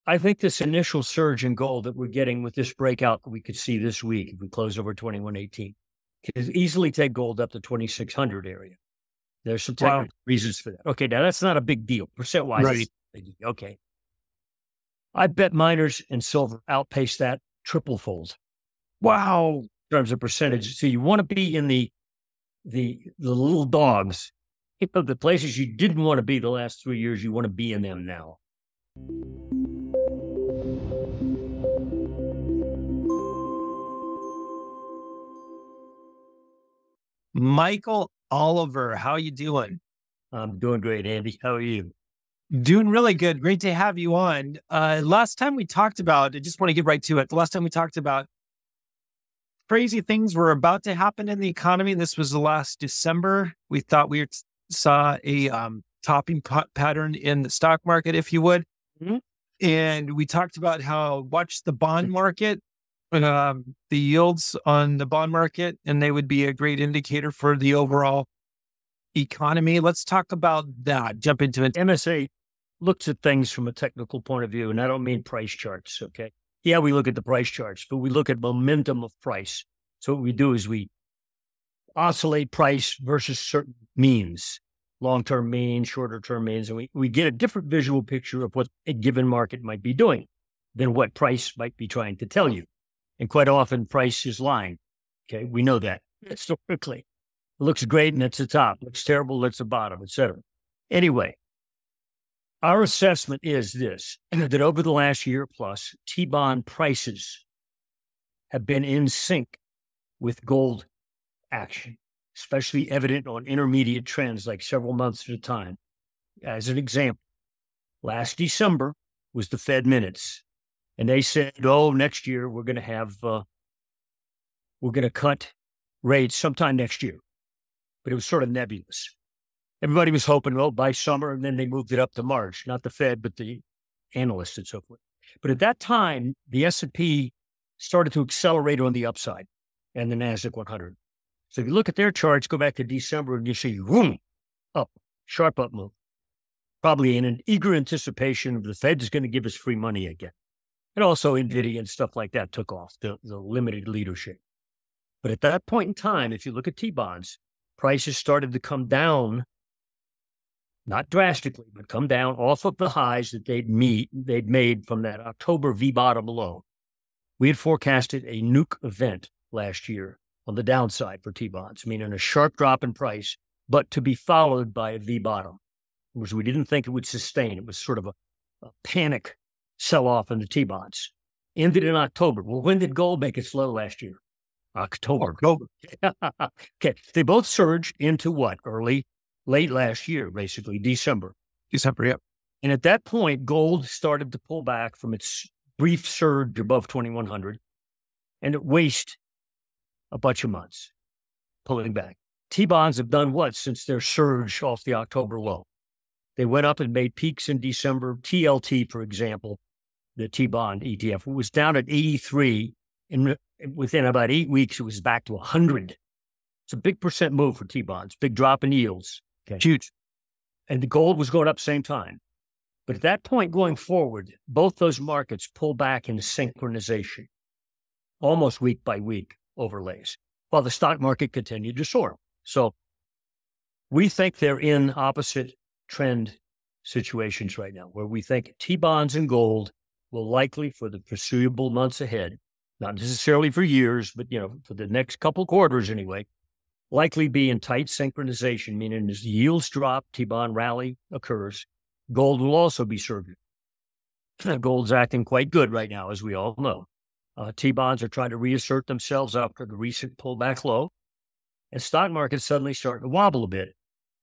I think this initial surge in gold that we're getting with this breakout that we could see this week, if we close over 2118, can easily take gold up to 2600 area. There's some Wow. technical reasons for that. Okay, now that's not a big deal. Percent wise, Right. okay. I bet miners and silver outpace that triple fold Wow. in terms of percentage. So you want to be in the little dogs, the places you didn't want to be the last 3 years. You want to be in them now. Michael Oliver, how you doing? I'm doing great, Andy. How are you? Doing really good. Great to have you on. Last time we talked about, I just want to get right to it. The last time we talked about crazy things were about to happen in the economy. This was the last December. We thought we saw a topping pattern in the stock market, if you would. Mm-hmm. And we talked about how watch the bond market, the yields on the bond market, and they would be a great indicator for the overall economy. Let's talk about that. Jump into it. MSA looks at things from a technical point of view, and I don't mean price charts, okay? Yeah, we look at the price charts, but we look at momentum of price. So what we do is we oscillate price versus certain means, long-term means, shorter-term means, and we get a different visual picture of what a given market might be doing than what price might be trying to tell you. And quite often, price is lying, okay? We know that historically. It looks great, and it's the top. Looks terrible, that's the bottom, et cetera. Anyway, our assessment is this, that over the last year plus, T-bond prices have been in sync with gold action, especially evident on intermediate trends like several months at a time. As an example, last December was the Fed minutes, and they said, next year we're going to cut rates sometime next year. But it was sort of nebulous. Everybody was hoping, by summer, and then they moved it up to March, not the Fed, but the analysts and so forth. But at that time, the S&P started to accelerate on the upside and the NASDAQ 100. So if you look at their charts, go back to December, and you see, boom, up, sharp up move. Probably in an eager anticipation of the Fed is going to give us free money again. And also NVIDIA and stuff like that took off, the limited leadership. But at that point in time, if you look at T-bonds, prices started to come down, not drastically, but come down off of the highs that they'd made from that October V-bottom low. We had forecasted a nuke event last year on the downside for T-bonds, meaning a sharp drop in price, but to be followed by a V-bottom, which we didn't think it would sustain. It was sort of a panic sell-off in the T-bonds. Ended in October. Well, when did gold make its low last year? October. Okay. They both surged into what? Late last year, basically, December. Yep. And at that point, gold started to pull back from its brief surge above 2,100, and it wasted a bunch of months pulling back. T-bonds have done what since their surge off the October low? They went up and made peaks in December. TLT, for example, the T-bond ETF, was down at 83, and within about 8 weeks, it was back to 100. It's a big percent move for T-bonds, big drop in yields. Okay. Huge. And the gold was going up same time. But at that point going forward, both those markets pull back in synchronization, almost week by week overlays, while the stock market continued to soar. So we think they're in opposite trend situations right now, where we think T-bonds and gold will likely, for the foreseeable months ahead, not necessarily for years, but for the next couple quarters anyway, likely be in tight synchronization, meaning as the yields drop, T-bond rally occurs, gold will also be surging. Gold's acting quite good right now, as we all know. T-bonds are trying to reassert themselves after the recent pullback low, and stock market's suddenly starting to wobble a bit.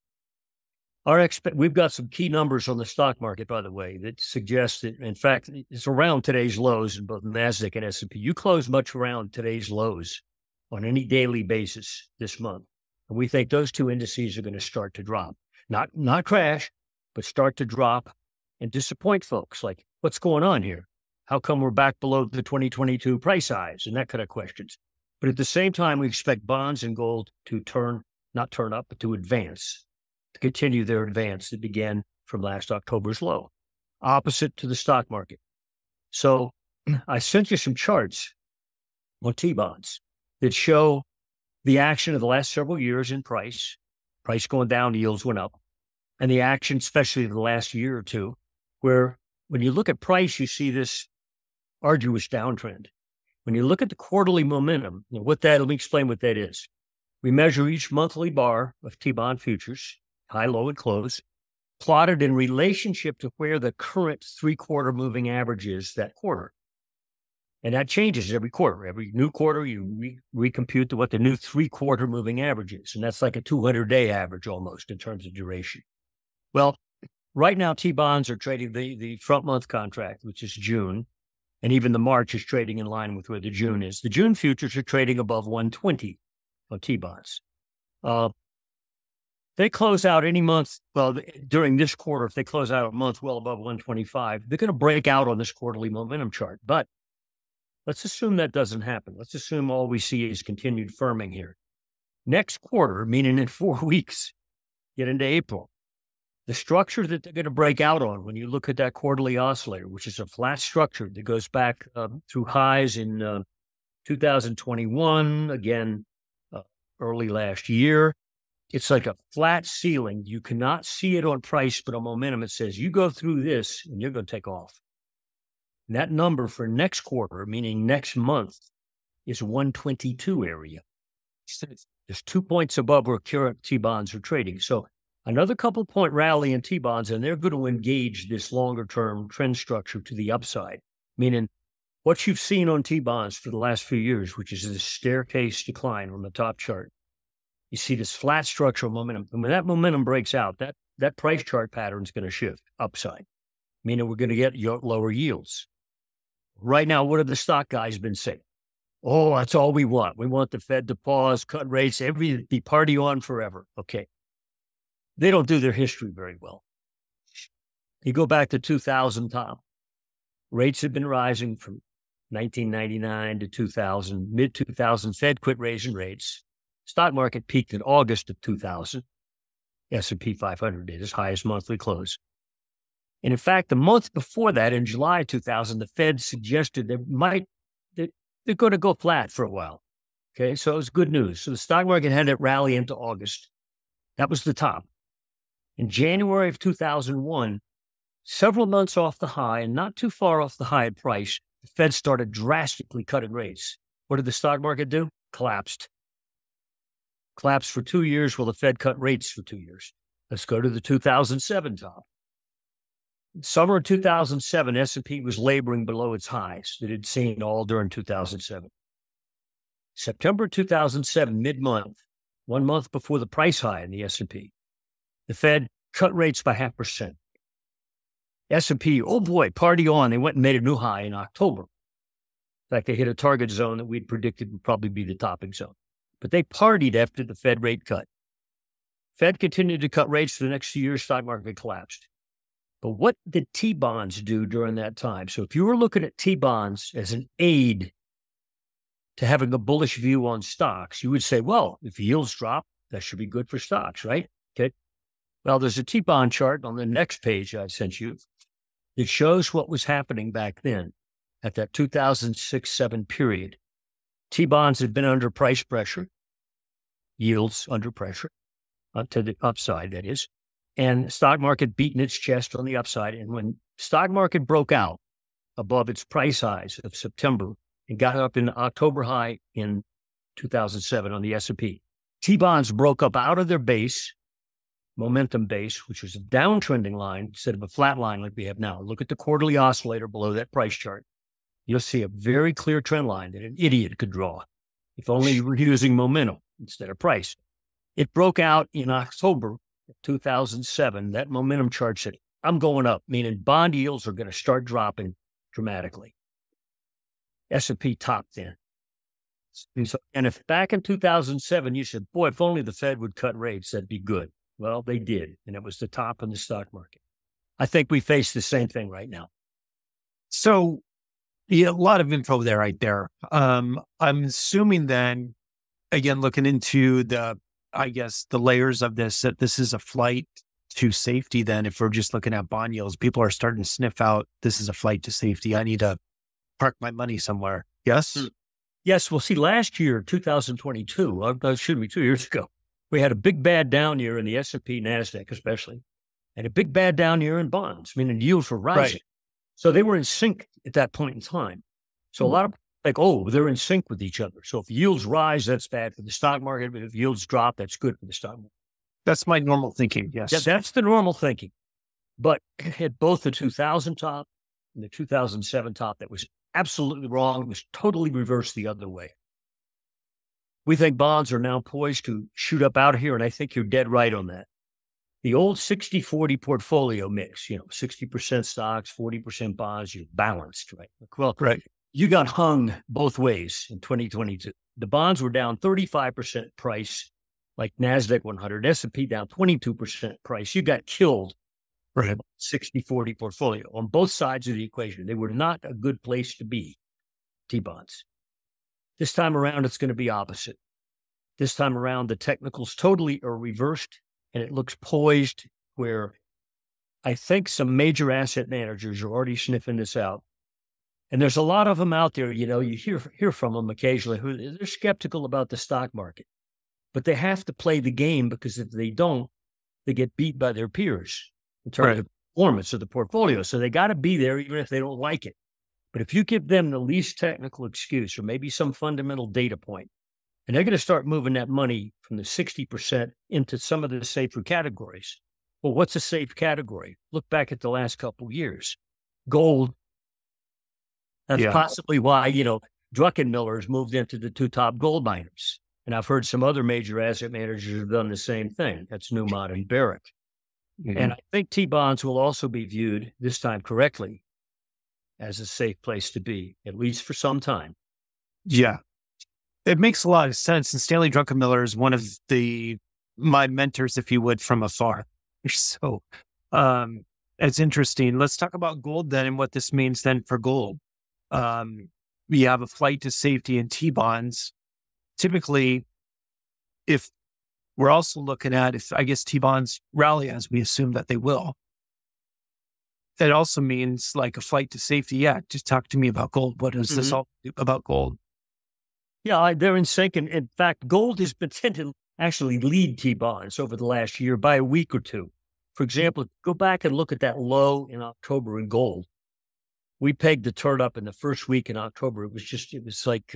We've got some key numbers on the stock market, by the way, that suggest that, in fact, it's around today's lows in both NASDAQ and S&P. You close much around today's lows on any daily basis this month. And we think those two indices are going to start to drop. Not crash, but start to drop and disappoint folks. Like, what's going on here? How come we're back below the 2022 price highs? And that kind of questions. But at the same time, we expect bonds and gold to not turn up, but to advance, to continue their advance that began from last October's low, opposite to the stock market. So I sent you some charts on T-bonds that show the action of the last several years in price going down, yields went up, and the action, especially the last year or two, where when you look at price, you see this arduous downtrend. When you look at the quarterly momentum, let me explain what that is. We measure each monthly bar of T-bond futures, high, low, and close, plotted in relationship to where the current 3-quarter moving average is that quarter. And that changes every quarter. Every new quarter, you recompute to what the new 3-quarter moving average is. And that's like a 200-day average almost in terms of duration. Well, right now, T-bonds are trading the front month contract, which is June. And even the March is trading in line with where the June is. The June futures are trading above 120 on T-bonds. They close out any month, during this quarter, if they close out a month well above 125, they're going to break out on this quarterly momentum chart. But let's assume that doesn't happen. Let's assume all we see is continued firming here. Next quarter, meaning in 4 weeks, get into April, the structure that they're going to break out on when you look at that quarterly oscillator, which is a flat structure that goes back through highs in 2021, again, early last year. It's like a flat ceiling. You cannot see it on price, but on momentum, it says you go through this and you're going to take off. And that number for next quarter, meaning next month, is 122 area. There's 2 points above where current T-bonds are trading. So another couple point rally in T-bonds, and they're going to engage this longer-term trend structure to the upside, meaning what you've seen on T-bonds for the last few years, which is this staircase decline on the top chart. You see this flat structural momentum. And when that momentum breaks out, that price chart pattern is going to shift upside, meaning we're going to get lower yields. Right now, what have the stock guys been saying? Oh, that's all we want. We want the Fed to pause, cut rates, be party on forever. Okay. They don't do their history very well. You go back to 2000, Tom. Rates have been rising from 1999 to 2000, mid-2000. Fed quit raising rates. Stock market peaked in August of 2000. S&P 500 did its highest monthly close. And in fact, the month before that, in July 2000, the Fed suggested they're going to go flat for a while. Okay, so it was good news. So the stock market had that rally into August. That was the top. In January of 2001, several months off the high and not too far off the high price, the Fed started drastically cutting rates. What did the stock market do? Collapsed for 2 years. Well, the Fed cut rates for 2 years. Let's go to the 2007 top. Summer of 2007, S&P was laboring below its highs that it had seen all during 2007. September 2007, mid-month, 1 month before the price high in the S&P, the Fed cut rates by 0.5%. S&P, oh boy, party on. They went and made a new high in October. In fact, they hit a target zone that we'd predicted would probably be the topping zone. But they partied after the Fed rate cut. Fed continued to cut rates for the next few years, stock market collapsed. But what did T-bonds do during that time? So if you were looking at T-bonds as an aid to having a bullish view on stocks, you would say, well, if yields drop, that should be good for stocks, right? Okay. Well, there's a T-bond chart on the next page I sent you that shows what was happening back then at that 2006-07 period. T-bonds had been under price pressure, yields under pressure, to the upside, that is, and stock market beating its chest on the upside. And when stock market broke out above its price highs of September and got up in October high in 2007 on the S&P, T-bonds broke up out of their base, momentum base, which was a downtrending line instead of a flat line like we have now. Look at the quarterly oscillator below that price chart. You'll see a very clear trend line that an idiot could draw, if only you were using momentum instead of price. It broke out in October of 2007. That momentum chart said, I'm going up, meaning bond yields are going to start dropping dramatically. S&P topped then. And if back in 2007, you said, boy, if only the Fed would cut rates, that'd be good. Well, they did, and it was the top in the stock market. I think we face the same thing right now. So, yeah, a lot of info there, right there. I'm assuming then, again, looking into the layers of this, that this is a flight to safety. Then if we're just looking at bond yields, people are starting to sniff out, this is a flight to safety. I need to park my money somewhere. Yes? Yes. Well, see, last year, 2022, excuse me, 2 years ago, we had a big bad down year in the S&P, NASDAQ especially, and a big bad down year in bonds, meaning yields were rising. Right. So they were in sync at that point in time. So a lot of they're in sync with each other. So if yields rise, that's bad for the stock market. But if yields drop, that's good for the stock market. That's my normal thinking. Yes. Yeah, that's the normal thinking. But at both the 2000 top and the 2007 top, that was absolutely wrong. It was totally reversed the other way. We think bonds are now poised to shoot up out of here, and I think you're dead right on that. The old 60-40 portfolio mix, 60% stocks, 40% bonds, you're balanced, right? Well, right. You got hung both ways in 2022. The bonds were down 35% price, like NASDAQ 100, S&P down 22% price. You got killed. Right. 60-40 portfolio on both sides of the equation. They were not a good place to be, T-bonds. This time around, it's going to be opposite. This time around, the technicals totally are reversed, and it looks poised where I think some major asset managers are already sniffing this out. And there's a lot of them out there, you hear from them occasionally who they're skeptical about the stock market, but they have to play the game because if they don't, they get beat by their peers in terms of performance of the portfolio. So they got to be there even if they don't like it. But if you give them the least technical excuse or maybe some fundamental data point, and they're going to start moving that money from the 60% into some of the safer categories. Well, what's a safe category? Look back at the last couple of years. Gold. That's possibly why, Druckenmiller has moved into the two top gold miners. And I've heard some other major asset managers have done the same thing. That's Newmont and Barrick. Mm-hmm. And I think T-bonds will also be viewed, this time correctly, as a safe place to be, at least for some time. Yeah. It makes a lot of sense. And Stanley Druckenmiller is one of my mentors, if you would, from afar. So it's interesting. Let's talk about gold then and what this means then for gold. We have a flight to safety in T-bonds. Typically, if we're also looking at, if I guess T-bonds rally as we assume that they will, that also means like a flight to safety. Yeah, just talk to me about gold. What is this all about gold? Yeah, they're in sync. And in fact, gold has been tending to actually lead T-bonds over the last year by a week or two. For example, go back and look at that low in October in gold. We pegged the turn up in the first week in October. It was like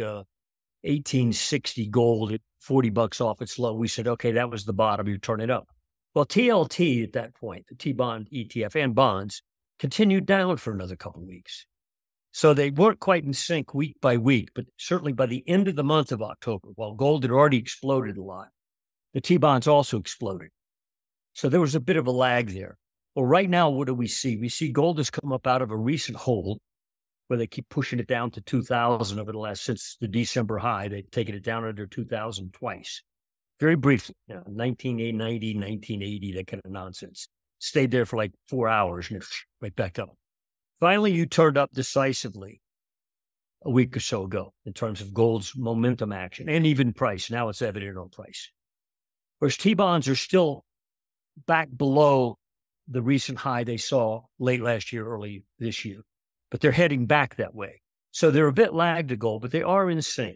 1860 gold at $40 off its low. We said, okay, that was the bottom. You turn it up. Well, TLT at that point, the T-bond ETF and bonds, continued down for another couple of weeks. So they weren't quite in sync week by week, but certainly by the end of the month of October, while gold had already exploded a lot, the T-bonds also exploded. So there was a bit of a lag there. Well, right now, what do we see? We see gold has come up out of a recent hold where they keep pushing it down to 2,000 over the last, since the December high. They've taken it down under 2,000 twice. Very briefly, 1990, 1980, that kind of nonsense. Stayed there for like 4 hours and right back up. Finally, you turned up decisively a week or so ago in terms of gold's momentum action and even price. Now it's evident on price. Whereas T-bonds are still back below the recent high they saw late last year, early this year, but they're heading back that way. So they're a bit lagged to gold, but they are in sync.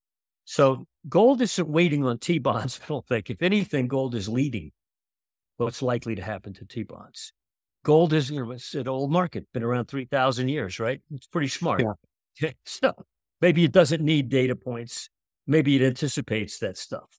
So gold isn't waiting on T-bonds, I don't think. If anything, gold is leading what's likely to happen to T-bonds. Gold is, it's an old market, been around 3,000 years, right? It's pretty smart. Yeah. So maybe it doesn't need data points. Maybe it anticipates that stuff,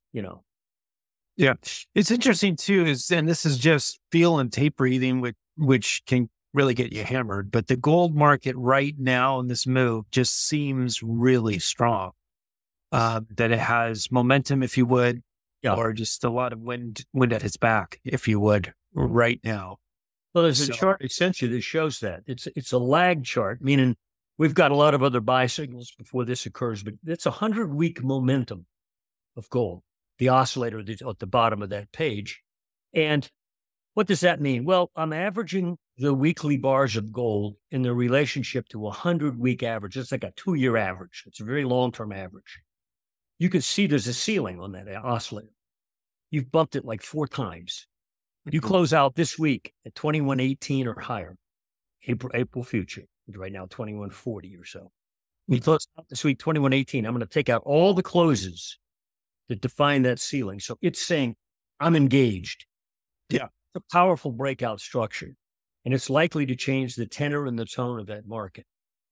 Yeah. It's interesting too, and this is just feel and tape reading, which can really get you hammered. But the gold market right now in this move just seems really strong. That it has momentum, if you would, or just a lot of wind at its back, if you would, right now. Well, there's a chart essentially that shows that. It's a lag chart, meaning we've got a lot of other buy signals before this occurs, but it's 100-week momentum of gold, the oscillator at the bottom of that page. And what does that mean? Well, I'm averaging the weekly bars of gold in their relationship to a 100-week average. It's like a 2-year average. It's a very long-term average. You can see there's a ceiling on that oscillator. You've bumped it like 4 times. You close out this week at 2118 or higher, April future, right now 2140 or so. We closed out this week 2118. I'm going to take out all the closes that define that ceiling. So it's saying I'm engaged. Yeah. It's a powerful breakout structure, and it's likely to change the tenor and the tone of that market,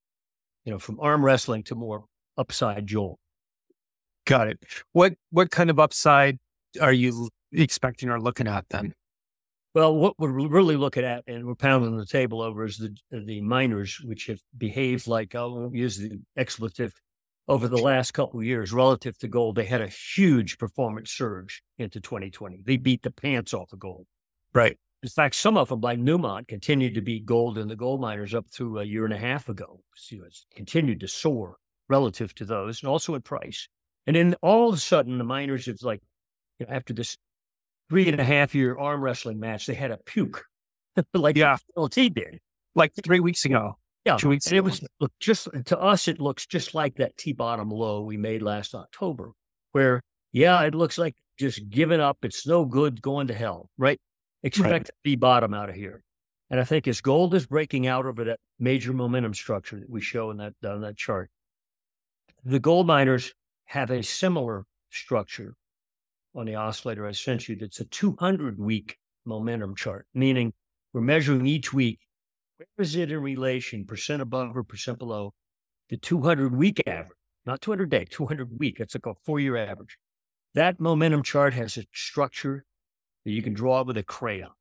from arm wrestling to more upside jolt. Got it. What kind of upside are you expecting or looking at then? Well, what we're really looking at, and we're pounding the table over, is the miners, which have behaved like, I won't use the expletive, over the last couple of years relative to gold. They had a huge performance surge into 2020. They beat the pants off of gold. Right. In fact, some of them, like Newmont, continued to beat gold and the gold miners up through a year and a half ago. So it's continued to soar relative to those, and also in price. And then all of a sudden, the miners, it's like, after this 3.5-year arm wrestling match, they had a puke, like LT did, like 3 weeks ago. Yeah, 2 weeks and it was just, to us, it looks just like that T-bottom low we made last October, where it looks like just giving up. It's no good, going to hell, right? Expect a B-bottom out of here. And I think as gold is breaking out over that major momentum structure that we show on that chart, the gold miners have a similar structure on the oscillator I sent you. That's a 200-week momentum chart, meaning we're measuring each week, where is it in relation, percent above or percent below the 200-week average, not 200-day, 200-week. That's like a 4-year average. That momentum chart has a structure that you can draw with a crayon.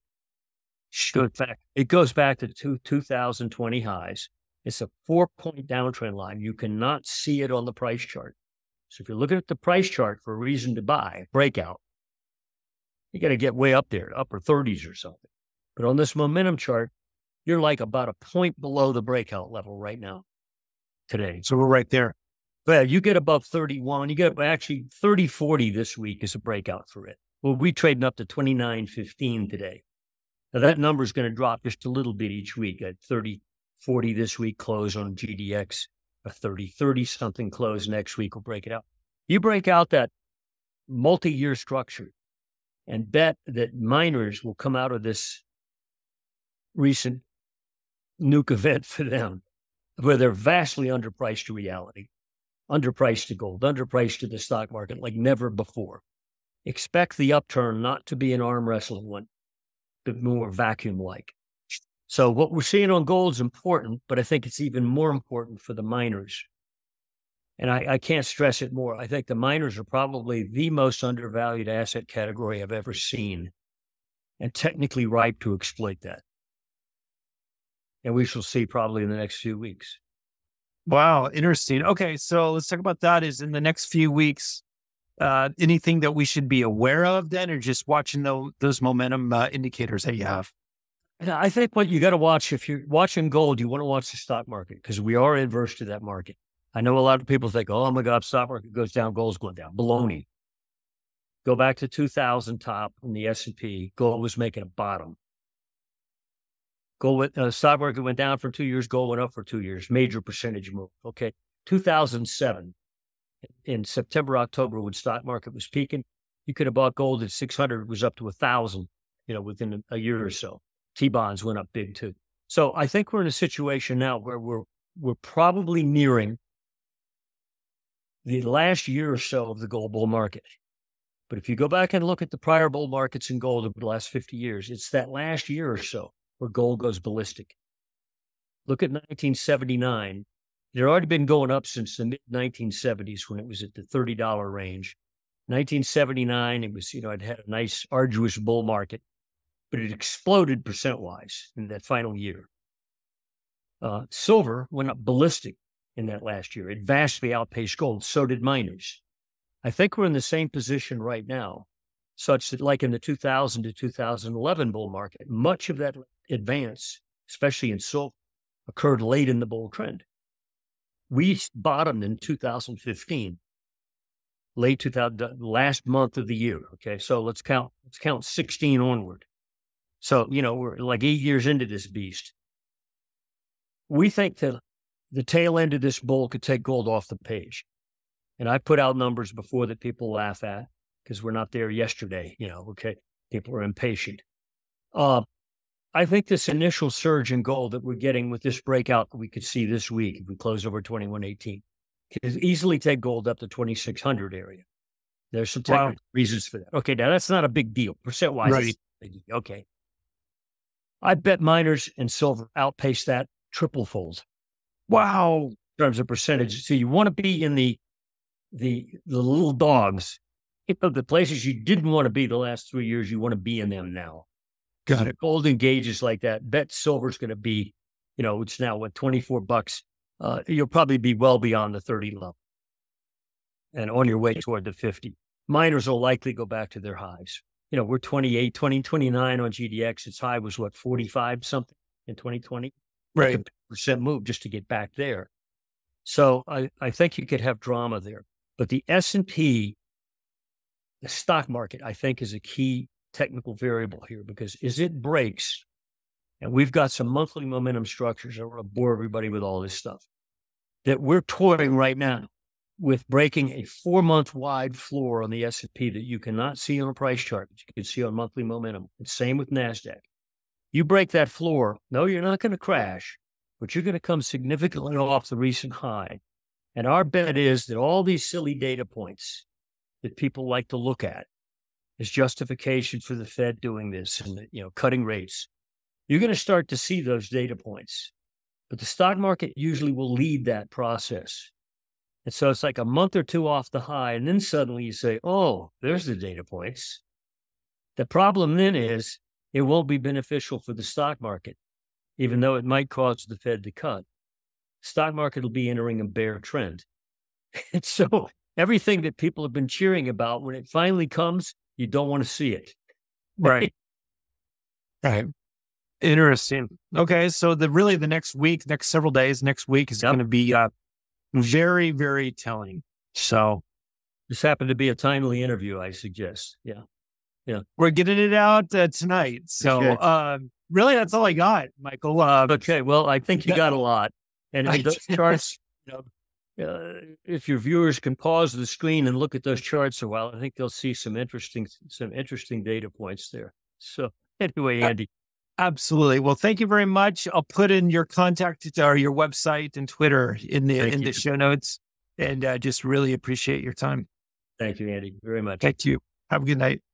In fact, it goes back to 2020 highs. It's a 4-point downtrend line. You cannot see it on the price chart. So if you're looking at the price chart for a reason to buy, breakout, you got to get way up there, upper 30s or something. But on this momentum chart, you're like about a point below the breakout level right now, today. So we're right there. But you get above 31, you get actually 30.40 this week is a breakout for it. Well, we trading up to 29.15 today. Now that number is going to drop just a little bit each week at 30.40 this week, close on GDX. A 30 something close next week will break it out. You break out that multi-year structure and bet that miners will come out of this recent nuke event for them, where they're vastly underpriced to reality, underpriced to gold, underpriced to the stock market like never before. Expect the upturn not to be an arm wrestling one, but more vacuum-like. So what we're seeing on gold is important, but I think it's even more important for the miners. And I can't stress it more. I think the miners are probably the most undervalued asset category I've ever seen, and technically ripe to exploit that. And we shall see probably in the next few weeks. Wow, interesting. Okay, so let's talk about that. Is in the next few weeks, anything that we should be aware of then, or just watching those momentum indicators that you have? I think what you got to watch, if you're watching gold, you want to watch the stock market, because we are adverse to that market. I know a lot of people think, oh my God, stock market goes down, gold's going down. Baloney. Go back to 2000 top in the S&P. Gold was making a bottom. Stock market went down for 2 years. Gold went up for 2 years. Major percentage move. Okay. 2007, in September, October, when stock market was peaking, you could have bought gold at 600. It was up to 1,000, within a year or so. T-bonds went up big too. So I think we're in a situation now where we're probably nearing the last year or so of the gold bull market. But if you go back and look at the prior bull markets in gold over the last 50 years, it's that last year or so where gold goes ballistic. Look at 1979. It had already been going up since the mid-1970s when it was at the $30 range. 1979, it was, it had a nice, arduous bull market, but it exploded percent-wise in that final year. Silver went up ballistic in that last year. It vastly outpaced gold. So did miners. I think we're in the same position right now, such that like in the 2000 to 2011 bull market, much of that advance, especially in silver, occurred late in the bull trend. We bottomed in 2015, late 2000, last month of the year. Okay, so let's count 16 onward. So, we're like 8 years into this beast. We think that the tail end of this bull could take gold off the page. And I put out numbers before that people laugh at because we're not there yesterday, okay? People are impatient. I think this initial surge in gold that we're getting with this breakout that we could see this week, if we close over 2118, can easily take gold up to 2,600 area. There's some Wow. technical reasons for that. Okay, now that's not a big deal. Percent-wise, Right. okay. I bet miners and silver outpace that triple-fold Wow. in terms of percentage. So you want to be in the little dogs, the places you didn't want to be the last 3 years, you want to be in them now. Got it. Gold engages like that. Bet silver's going to be, it's now what, $24. You'll probably be well beyond the 30 level and on your way toward the 50. Miners will likely go back to their highs. We're 28, 29 on GDX. Its high was what, 45 something in 2020? Right. Like a percent move just to get back there. So I think you could have drama there. But the S&P, the stock market, I think is a key technical variable here, because as it breaks, and we've got some monthly momentum structures, I don't want to bore everybody with all this stuff, that we're toying right now with breaking a 4-month wide floor on the S&P that you cannot see on a price chart, but you can see on monthly momentum. And same with NASDAQ. You break that floor, no, you're not going to crash, but you're going to come significantly off the recent high. And our bet is that all these silly data points that people like to look at as justification for the Fed doing this and, cutting rates, you're going to start to see those data points. But the stock market usually will lead that process. And so it's like a month or two off the high, and then suddenly you say, oh, there's the data points. The problem then is it won't be beneficial for the stock market, even though it might cause the Fed to cut. Stock market will be entering a bear trend. And so everything that people have been cheering about, when it finally comes, you don't want to see it. Right. Right. Interesting. Okay. So the next week, next several days, next week is going to be very, very telling. So this happened to be a timely interview, I suggest. Yeah. Yeah. We're getting it out tonight. So really, that's all I got, Michael. Okay. Well, I think you got a lot. And those charts, if your viewers can pause the screen and look at those charts a while, I think they'll see some interesting data points there. So anyway, Andy. Absolutely. Well, thank you very much. I'll put in your contact or your website and Twitter in the show notes, and just really appreciate your time. Thank you, Andy, very much. Thank you. Have a good night.